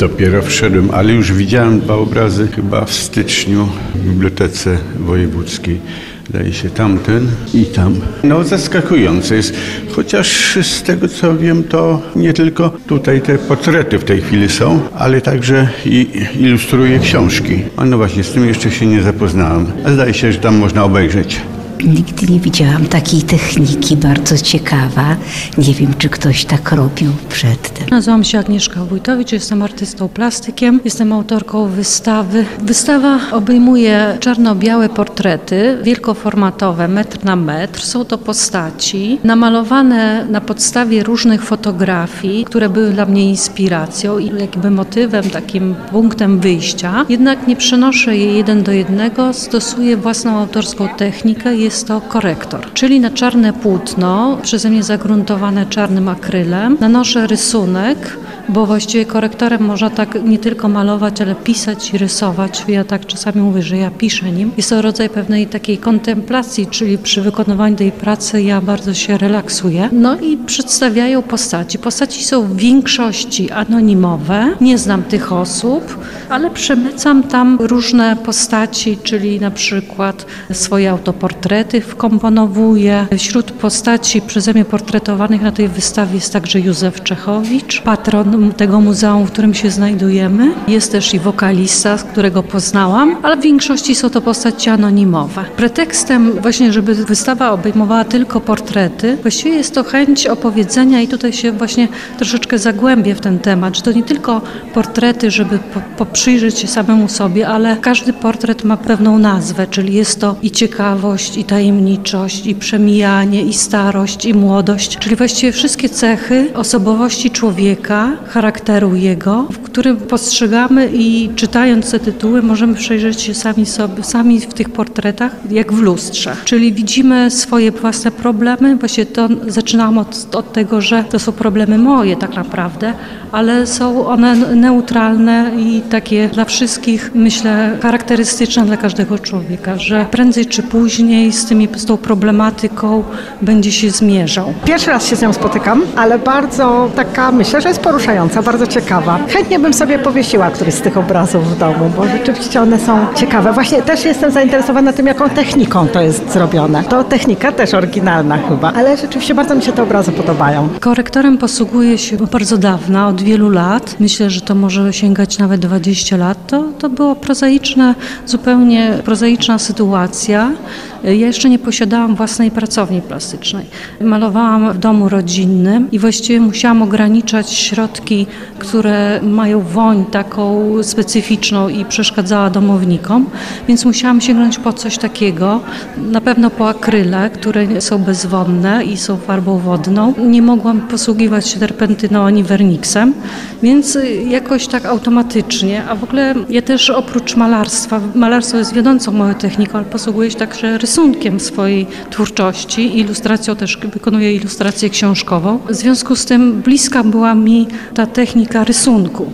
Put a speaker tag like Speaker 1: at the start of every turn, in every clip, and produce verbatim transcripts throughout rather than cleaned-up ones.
Speaker 1: Dopiero wszedłem, ale już widziałem dwa obrazy chyba w styczniu w Bibliotece Wojewódzkiej. Zdaje się tamten i tam. No zaskakujące jest, chociaż z tego co wiem, to nie tylko tutaj te portrety w tej chwili są, ale także i ilustruje książki. A no właśnie, z tym jeszcze się nie zapoznałem. A zdaje się, że tam można obejrzeć.
Speaker 2: Nigdy nie widziałam takiej techniki, bardzo ciekawa. Nie wiem, czy ktoś tak robił przedtem.
Speaker 3: Nazywam się Agnieszka Wójtowicz, jestem artystą plastykiem, jestem autorką wystawy. Wystawa obejmuje czarno-białe portrety, wielkoformatowe, metr na metr. Są to postaci namalowane na podstawie różnych fotografii, które były dla mnie inspiracją i jakby motywem, takim punktem wyjścia. Jednak nie przenoszę je jeden do jednego, stosuję własną autorską technikę. Jest to korektor, czyli na czarne płótno, przeze mnie zagruntowane czarnym akrylem, nanoszę rysunek, bo właściwie korektorem można tak nie tylko malować, ale pisać i rysować. Ja tak czasami mówię, że ja piszę nim. Jest to rodzaj pewnej takiej kontemplacji, czyli przy wykonywaniu tej pracy ja bardzo się relaksuję. No i przedstawiają postaci. Postaci są w większości anonimowe. Nie znam tych osób, ale przemycam tam różne postaci, czyli na przykład swoje autoportrety wkomponowuję. Wśród postaci przeze mnie portretowanych na tej wystawie jest także Józef Czechowicz, patron tego muzeum, w którym się znajdujemy. Jest też i wokalista, z którego poznałam, ale w większości są to postaci anonimowe. Pretekstem właśnie, żeby wystawa obejmowała tylko portrety, właściwie jest to chęć opowiedzenia i tutaj się właśnie troszeczkę zagłębię w ten temat, że to nie tylko portrety, żeby po, poprzyjrzeć się samemu sobie, ale każdy portret ma pewną nazwę, czyli jest to i ciekawość, i tajemniczość, i przemijanie, i starość, i młodość, czyli właściwie wszystkie cechy osobowości człowieka, charakteru jego, w którym postrzegamy i czytając te tytuły możemy przejrzeć się sami sobie, sami w tych portretach jak w lustrze. Czyli widzimy swoje własne problemy, właśnie to zaczynam od, od tego, że to są problemy moje tak naprawdę, ale są one neutralne i takie dla wszystkich, myślę, charakterystyczne dla każdego człowieka, że prędzej czy później z, tymi, z tą problematyką będzie się zmierzał.
Speaker 4: Pierwszy raz się z nią spotykam, ale bardzo taka, myślę, że jest poruszająca, bardzo ciekawa. Chętnie bym sobie powiesiła któryś z tych obrazów w domu, bo rzeczywiście one są ciekawe. Właśnie też jestem zainteresowana tym, jaką techniką to jest zrobione. To technika też oryginalna chyba, ale rzeczywiście bardzo mi się te obrazy podobają.
Speaker 3: Korektorem posługuję się bardzo dawna, od wielu lat. Myślę, że to może sięgać nawet dwadzieścia lat. To, to było prozaiczne, zupełnie prozaiczna sytuacja. Ja jeszcze nie posiadałam własnej pracowni plastycznej. Malowałam w domu rodzinnym i właściwie musiałam ograniczać środki, które mają woń taką specyficzną i przeszkadzała domownikom, więc musiałam sięgnąć po coś takiego, na pewno po akryle, które są bezwodne i są farbą wodną. Nie mogłam posługiwać się terpentyną ani werniksem, więc jakoś tak automatycznie, a w ogóle ja też oprócz malarstwa, malarstwo jest wiodącą moją techniką, ale posługuję się także rysunkiem swojej twórczości, ilustracją też wykonuję ilustrację książkową. W związku z tym bliska była mi ta technika rysunku.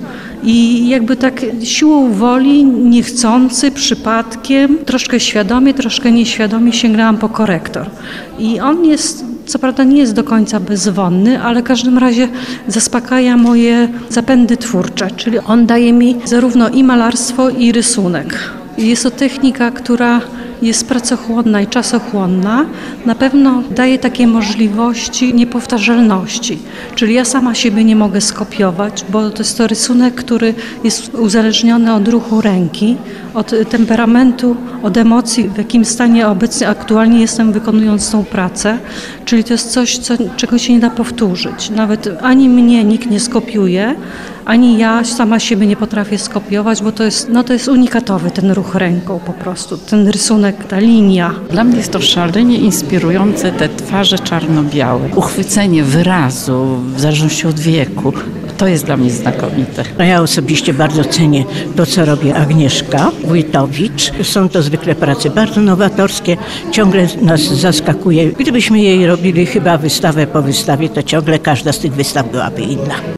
Speaker 3: I jakby tak siłą woli, niechcący, przypadkiem, troszkę świadomie, troszkę nieświadomie sięgnęłam po korektor. I on jest, co prawda nie jest do końca bezwonny, ale w każdym razie zaspokaja moje zapędy twórcze, czyli on daje mi zarówno i malarstwo, i rysunek. Jest to technika, która jest pracochłonna i czasochłonna, na pewno daje takie możliwości niepowtarzalności. Czyli ja sama siebie nie mogę skopiować, bo to jest to rysunek, który jest uzależniony od ruchu ręki, od temperamentu, od emocji, w jakim stanie obecnie aktualnie jestem wykonując tą pracę. Czyli to jest coś, co, czego się nie da powtórzyć. Nawet ani mnie nikt nie skopiuje, ani ja sama siebie nie potrafię skopiować, bo to jest, no to jest unikatowy ten ruch ręką po prostu, ten rysunek, ta linia.
Speaker 5: Dla mnie jest to szalenie inspirujące, te twarze czarno-białe. Uchwycenie wyrazu w zależności od wieku, to jest dla mnie znakomite.
Speaker 6: No ja osobiście bardzo cenię to, co robi Agnieszka Wójtowicz. Są to zwykle prace bardzo nowatorskie, ciągle nas zaskakuje. Gdybyśmy jej robili chyba wystawę po wystawie, to ciągle każda z tych wystaw byłaby inna.